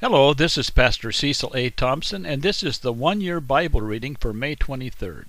Hello, this is Pastor Cecil A. Thompson, and this is the one-year Bible reading for May 23rd.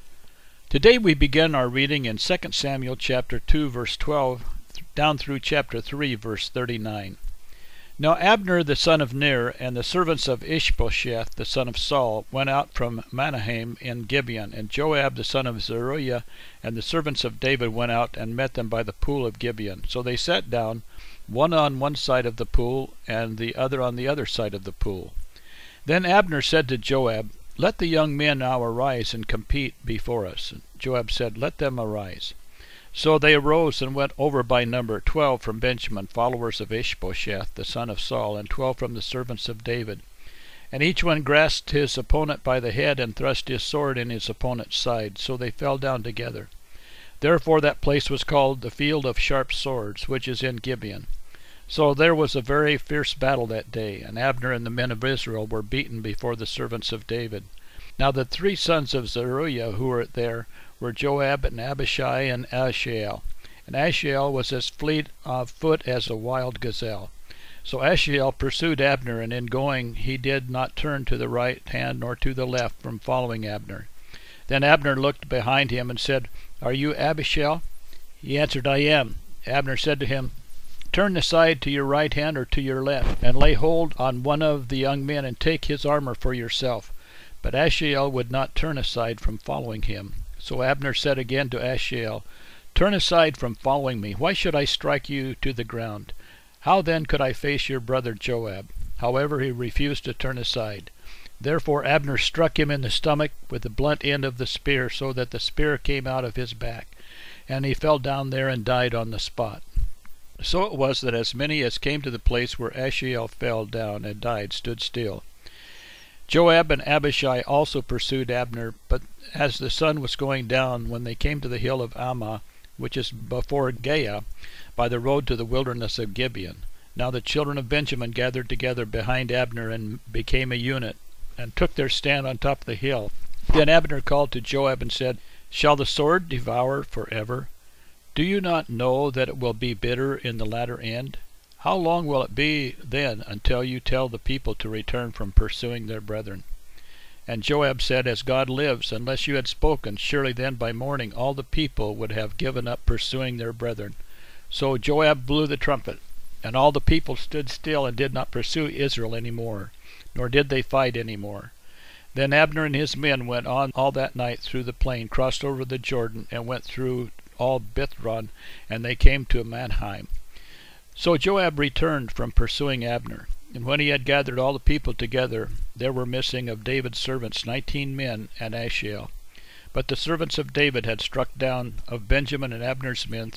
Today we begin our reading in 2 Samuel chapter 2, verse 12, down through chapter 3, verse 39. Now Abner the son of Ner and the servants of Ishbosheth the son of Saul went out from Mahanaim in Gibeon, and Joab the son of Zeruiah and the servants of David went out and met them by the pool of Gibeon. So they sat down, one on one side of the pool, and the other on the other side of the pool. Then Abner said to Joab, "Let the young men now arise and compete before us." And Joab said, "Let them arise." So they arose and went over by number 12 from Benjamin, followers of Ishbosheth the son of Saul, and 12 from the servants of David. And each one grasped his opponent by the head and thrust his sword in his opponent's side, so they fell down together. Therefore that place was called the Field of Sharp Swords, which is in Gibeon. So there was a very fierce battle that day, and Abner and the men of Israel were beaten before the servants of David. Now the 3 sons of Zeruiah who were there were Joab and Abishai and Asahel. And Asahel was as fleet of foot as a wild gazelle. So Asahel pursued Abner, and in going he did not turn to the right hand nor to the left from following Abner. Then Abner looked behind him and said, "Are you Abishai?" He answered, "I am." Abner said to him, "Turn aside to your right hand or to your left, and lay hold on one of the young men, and take his armor for yourself." But Asahel would not turn aside from following him. So Abner said again to Asahel, "Turn aside from following me. Why should I strike you to the ground? How then could I face your brother Joab?" However, he refused to turn aside. Therefore Abner struck him in the stomach with the blunt end of the spear, so that the spear came out of his back, and he fell down there and died on the spot. So it was that as many as came to the place where Asahel fell down and died stood still. Joab and Abishai also pursued Abner, but as the sun was going down, when they came to the hill of Ammah, which is before Giah, by the road to the wilderness of Gibeon. Now the children of Benjamin gathered together behind Abner and became a unit, and took their stand on top of the hill. Then Abner called to Joab and said, "Shall the sword devour forever? Do you not know that it will be bitter in the latter end? How long will it be then until you tell the people to return from pursuing their brethren?" And Joab said, "As God lives, unless you had spoken, surely then by morning all the people would have given up pursuing their brethren." So Joab blew the trumpet, and all the people stood still and did not pursue Israel any more, nor did they fight any more. Then Abner and his men went on all that night through the plain, crossed over the Jordan, and went through all Bithron, and they came to Mahanaim. So Joab returned from pursuing Abner, and when he had gathered all the people together, there were missing of David's servants 19 men and Asahel. But the servants of David had struck down of Benjamin and Abner's men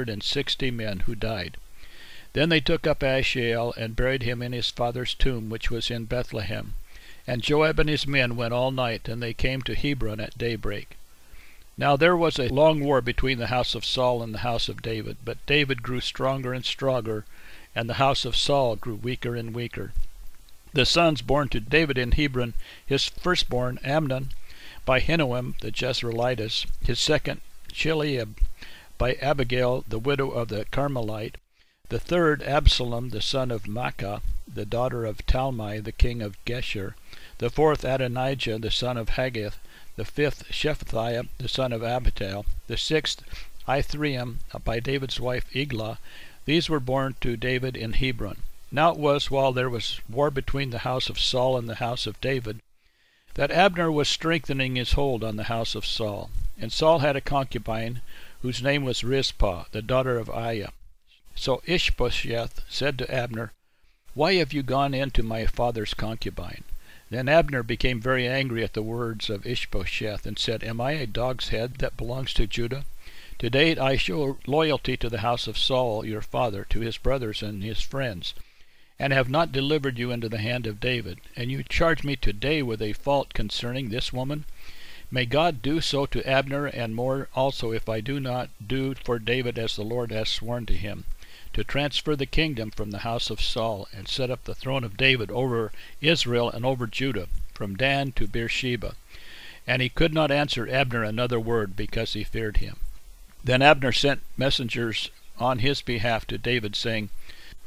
360 men who died. Then they took up Asahel and buried him in his father's tomb, which was in Bethlehem. And Joab and his men went all night, and they came to Hebron at daybreak. Now there was a long war between the house of Saul and the house of David, but David grew stronger and stronger, and the house of Saul grew weaker and weaker. The sons born to David in Hebron: his firstborn Amnon by Ahinoam the Jezreelitess, his second Chileab by Abigail the widow of the Carmelite, the third Absalom the son of Maacah, the daughter of Talmai the king of Geshur, the fourth Adonijah the son of Haggith, the fifth Shephatiah the son of Abital, the sixth Ithream by David's wife Eglah. These were born to David in Hebron. Now it was, while there was war between the house of Saul and the house of David, that Abner was strengthening his hold on the house of Saul. And Saul had a concubine, whose name was Rizpah, the daughter of Aiah. So Ishbosheth said to Abner, "Why have you gone in to my father's concubine?" Then Abner became very angry at the words of Ishbosheth, and said, "Am I a dog's head that belongs to Judah? Today I show loyalty to the house of Saul your father, to his brothers and his friends, and have not delivered you into the hand of David. And you charge me today with a fault concerning this woman? May God do so to Abner, and more also, if I do not do for David as the Lord has sworn to him, to transfer the kingdom from the house of Saul, and set up the throne of David over Israel and over Judah, from Dan to Beersheba." And he could not answer Abner another word, because he feared him. Then Abner sent messengers on his behalf to David, saying,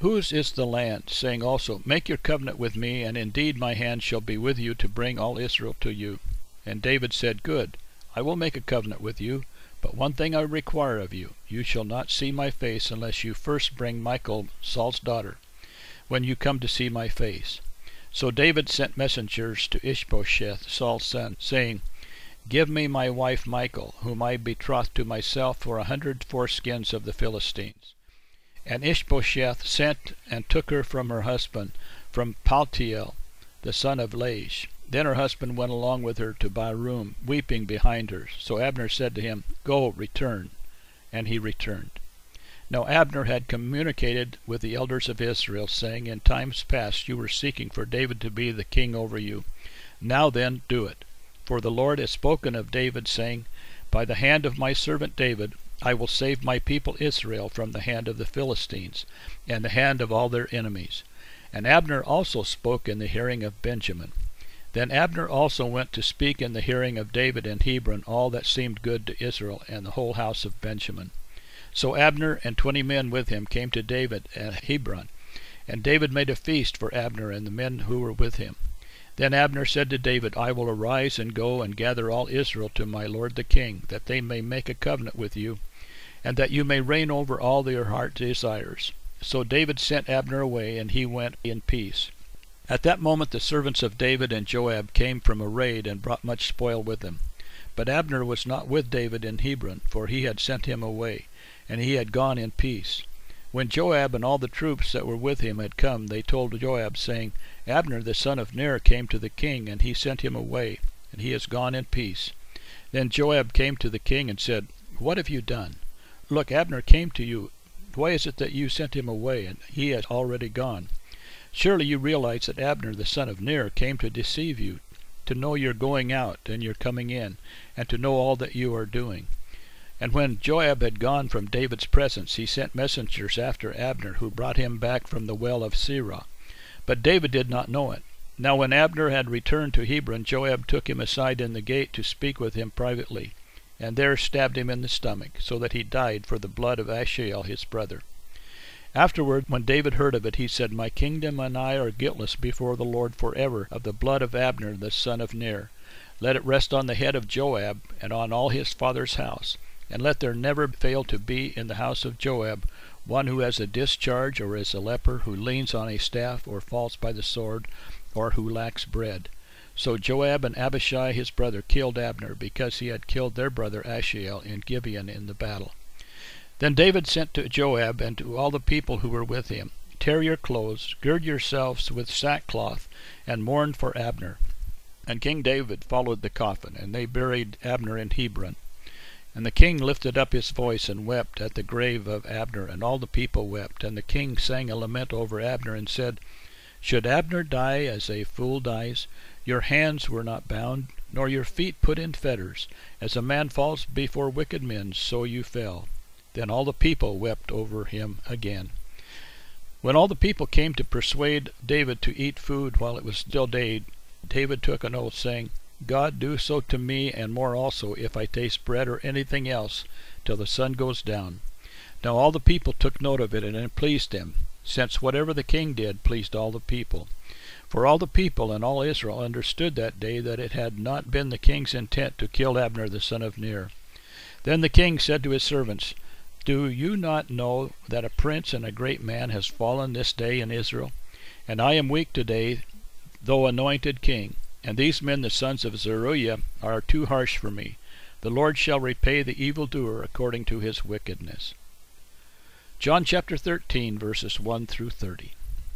Whose is the land? Saying also, Make your covenant with me, and indeed my hand shall be with you to bring all Israel to you. And David said, Good, I will make a covenant with you, but one thing I require of you, you shall not see my face unless you first bring Michal, Saul's daughter, when you come to see my face. So David sent messengers to Ishbosheth, Saul's son, saying, Give me my wife Michal, whom I betrothed to myself for 100 foreskins of the Philistines. And Ishbosheth sent and took her from her husband, from Paltiel, the son of Laish. Then her husband went along with her to Bahurim, weeping behind her. So Abner said to him, Go, return. And he returned. Now Abner had communicated with the elders of Israel, saying, In times past you were seeking for David to be the king over you. Now then, do it. For the Lord has spoken of David, saying, By the hand of my servant David I will save my people Israel from the hand of the Philistines, and the hand of all their enemies. And Abner also spoke in the hearing of Benjamin. Then Abner also went to speak in the hearing of David in Hebron all that seemed good to Israel and the whole house of Benjamin. So Abner and 20 men with him came to David at Hebron, and David made a feast for Abner and the men who were with him. Then Abner said to David, I will arise and go and gather all Israel to my lord the king, that they may make a covenant with you, and that you may reign over all their heart desires. So David sent Abner away, and he went in peace. At that moment the servants of David and Joab came from a raid, and brought much spoil with them. But Abner was not with David in Hebron, for he had sent him away, and he had gone in peace. When Joab and all the troops that were with him had come, they told Joab, saying, Abner the son of Ner came to the king, and he sent him away, and he is gone in peace. Then Joab came to the king and said, What have you done? Look, Abner came to you. Why is it that you sent him away, and he has already gone? Surely you realize that Abner the son of Ner came to deceive you, to know your going out and your coming in, and to know all that you are doing. And when Joab had gone from David's presence, he sent messengers after Abner, who brought him back from the well of Sirah. But David did not know it. Now when Abner had returned to Hebron, Joab took him aside in the gate to speak with him privately, and there stabbed him in the stomach, so that he died for the blood of Asahel his brother. Afterward, when David heard of it, he said, My kingdom and I are guiltless before the Lord forever of the blood of Abner the son of Ner. Let it rest on the head of Joab and on all his father's house, and let there never fail to be in the house of Joab one who has a discharge, or is a leper, who leans on a staff, or falls by the sword, or who lacks bread. So Joab and Abishai his brother killed Abner, because he had killed their brother Asahel in Gibeon in the battle. Then David sent to Joab and to all the people who were with him, Tear your clothes, gird yourselves with sackcloth, and mourn for Abner. And King David followed the coffin, and they buried Abner in Hebron. And the king lifted up his voice and wept at the grave of Abner, and all the people wept. And the king sang a lament over Abner, and said, Should Abner die as a fool dies? Your hands were not bound, nor your feet put in fetters. As a man falls before wicked men, so you fell. Then all the people wept over him again. When all the people came to persuade David to eat food while it was still day, David took an oath, saying, God do so to me, and more also, if I taste bread or anything else, till the sun goes down. Now all the people took note of it, and it pleased them, since whatever the king did pleased all the people. For all the people and all Israel understood that day that it had not been the king's intent to kill Abner the son of Ner. Then the king said to his servants, Do you not know that a prince and a great man has fallen this day in Israel? And I am weak today, though anointed king. And these men, the sons of Zeruiah, are too harsh for me. The Lord shall repay the evildoer according to his wickedness. John chapter 13, verses 1 through 30.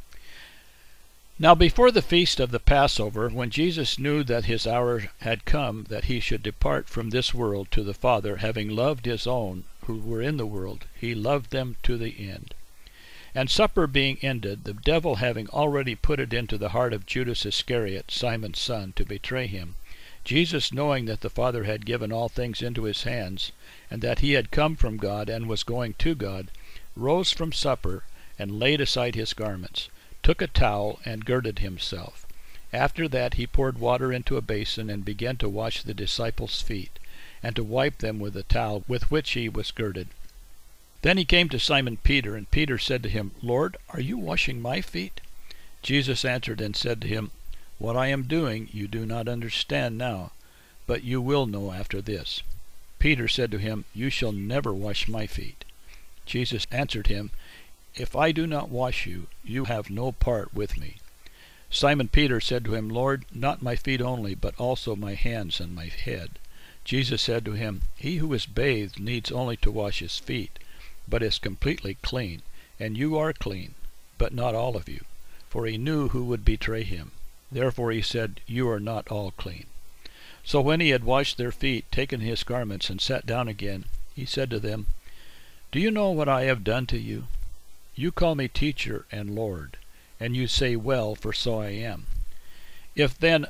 Now before the feast of the Passover, when Jesus knew that his hour had come, that he should depart from this world to the Father, having loved his own who were in the world, he loved them to the end. And supper being ended, the devil having already put it into the heart of Judas Iscariot, Simon's son, to betray him, Jesus, knowing that the Father had given all things into his hands, and that he had come from God and was going to God, rose from supper, and laid aside his garments, took a towel, and girded himself. After that he poured water into a basin, and began to wash the disciples' feet, and to wipe them with the towel with which he was girded. Then he came to Simon Peter, and Peter said to him, Lord, are you washing my feet? Jesus answered and said to him, What I am doing you do not understand now, but you will know after this. Peter said to him, You shall never wash my feet. Jesus answered him, If I do not wash you, you have no part with me. Simon Peter said to him, Lord, not my feet only, but also my hands and my head. Jesus said to him, He who is bathed needs only to wash his feet, but is completely clean, and you are clean, but not all of you. For he knew who would betray him. Therefore he said, You are not all clean. So when he had washed their feet, taken his garments, and sat down again, he said to them, Do you know what I have done to you? You call me teacher and Lord, and you say, Well, for so I am. If then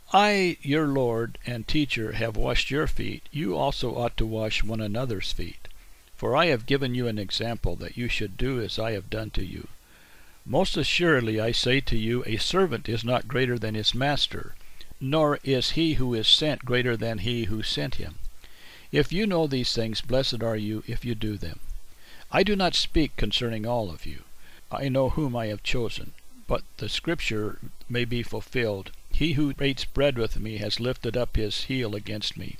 I, your Lord and teacher, have washed your feet, you also ought to wash one another's feet. For I have given you an example, that you should do as I have done to you. Most assuredly I say to you, a servant is not greater than his master, nor is he who is sent greater than he who sent him. If you know these things, blessed are you if you do them. I do not speak concerning all of you. I know whom I have chosen, but the scripture may be fulfilled. He who eats bread with me has lifted up his heel against me.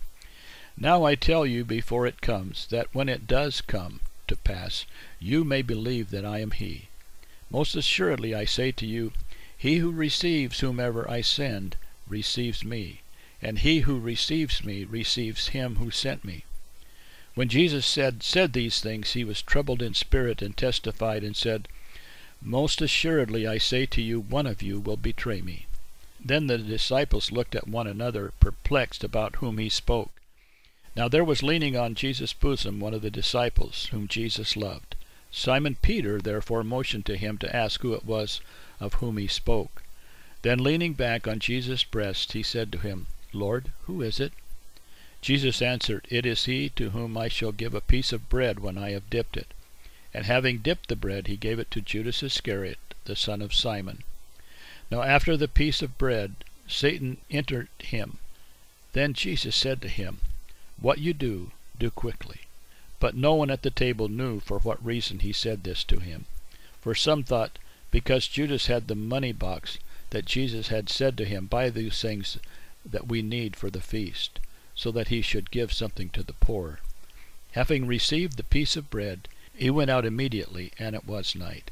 Now I tell you before it comes, that when it does come to pass, you may believe that I am he. Most assuredly I say to you, he who receives whomever I send receives me, and he who receives me receives him who sent me. When Jesus said these things, he was troubled in spirit, and testified and said, Most assuredly I say to you, one of you will betray me. Then the disciples looked at one another, perplexed about whom he spoke. Now there was leaning on Jesus' bosom one of the disciples, whom Jesus loved. Simon Peter therefore motioned to him to ask who it was of whom he spoke. Then leaning back on Jesus' breast, he said to him, Lord, who is it? Jesus answered, It is he to whom I shall give a piece of bread when I have dipped it. And having dipped the bread, he gave it to Judas Iscariot, the son of Simon. Now after the piece of bread, Satan entered him. Then Jesus said to him, What you do, do quickly. But no one at the table knew for what reason he said this to him. For some thought, because Judas had the money box, that Jesus had said to him, Buy these things that we need for the feast, so that he should give something to the poor. Having received the piece of bread, he went out immediately, and it was night.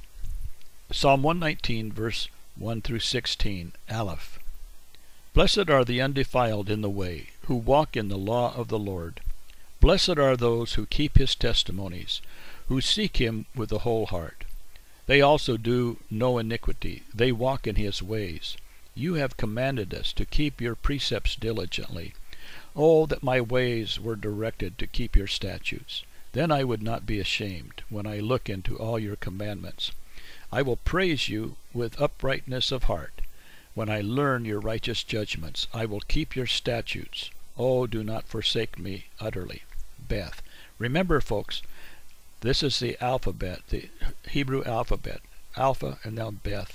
Psalm 119, verse 1 through 16, Aleph. Blessed are the undefiled in the way, who walk in the law of the Lord. Blessed are those who keep his testimonies, who seek him with the whole heart. They also do no iniquity, they walk in his ways. You have commanded us to keep your precepts diligently. Oh, that my ways were directed to keep your statutes. Then I would not be ashamed when I look into all your commandments. I will praise you with uprightness of heart. When I learn your righteous judgments, I will keep your statutes. Oh, do not forsake me utterly. Beth. Remember, folks, this is the alphabet, the Hebrew alphabet. Alpha and now Beth.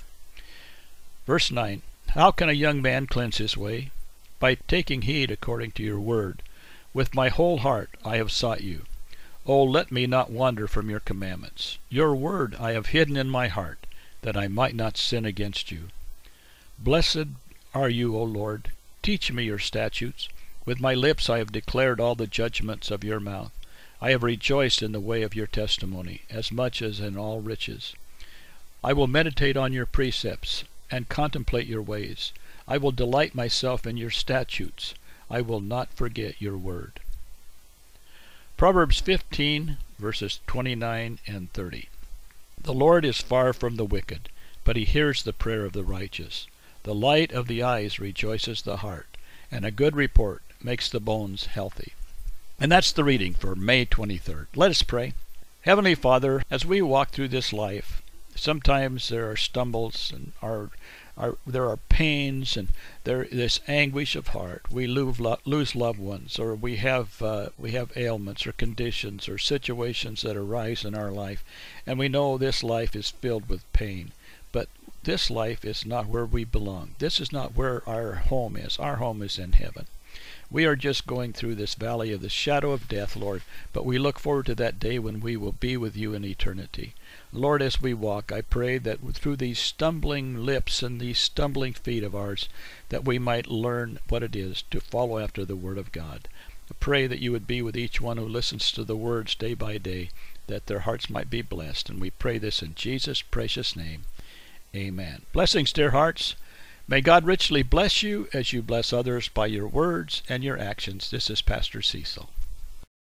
Verse 9. How can a young man cleanse his way? By taking heed according to your word. With my whole heart I have sought you. Oh, let me not wander from your commandments. Your word I have hidden in my heart, that I might not sin against you. Blessed are you, O Lord. Teach me your statutes. With my lips I have declared all the judgments of your mouth. I have rejoiced in the way of your testimony, as much as in all riches. I will meditate on your precepts, and contemplate your ways. I will delight myself in your statutes. I will not forget your word. Proverbs 15, verses 29 and 30. The Lord is far from the wicked, but he hears the prayer of the righteous. The light of the eyes rejoices the heart, and a good report makes the bones healthy. And that's the reading for May 23rd. Let us pray. Heavenly Father, as we walk through this life, sometimes there are stumbles and there are pains and there is anguish of heart. We lose loved ones, or we have ailments or conditions or situations that arise in our life, and we know this life is filled with pain. But this life is not where we belong. This is not where our home is. Our home is in heaven. We are just going through this valley of the shadow of death, Lord, but we look forward to that day when we will be with you in eternity. Lord, as we walk, I pray that through these stumbling lips and these stumbling feet of ours, that we might learn what it is to follow after the Word of God. I pray that you would be with each one who listens to the words day by day, that their hearts might be blessed. And we pray this in Jesus' precious name. Amen. Blessings, dear hearts. May God richly bless you as you bless others by your words and your actions. This is Pastor Cecil.